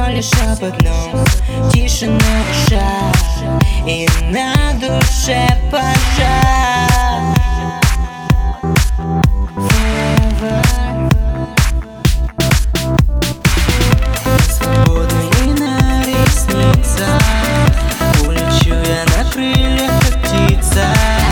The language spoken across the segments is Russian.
всего лишь об одном: тишина в ушах и на душе пожар. Свободный на ресницах, улечу я на крыльях, как птица.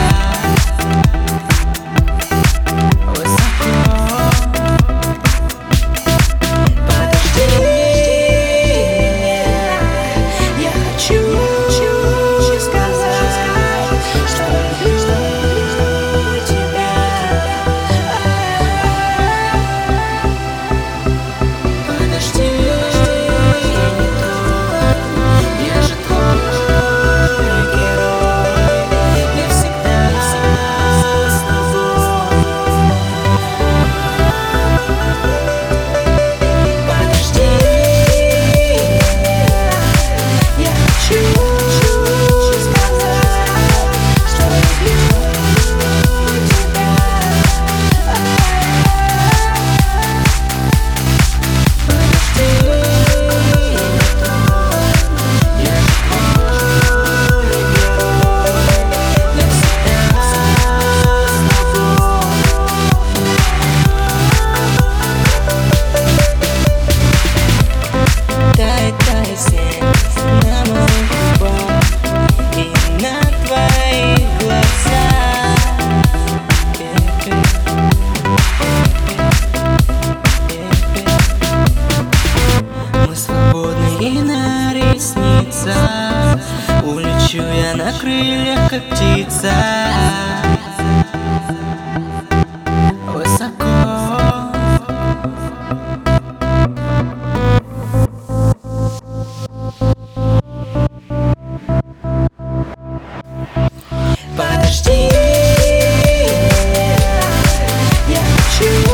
И на ресницах улечу я на крыльях, как птица. Высоко. Подожди, я хочу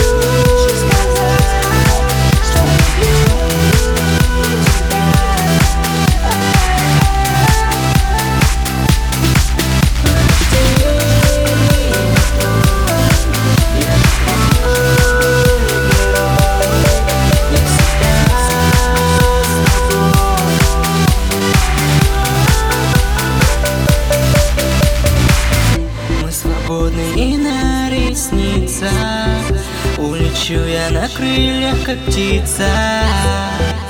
и на ресницах улечу я на крыльях, как птица.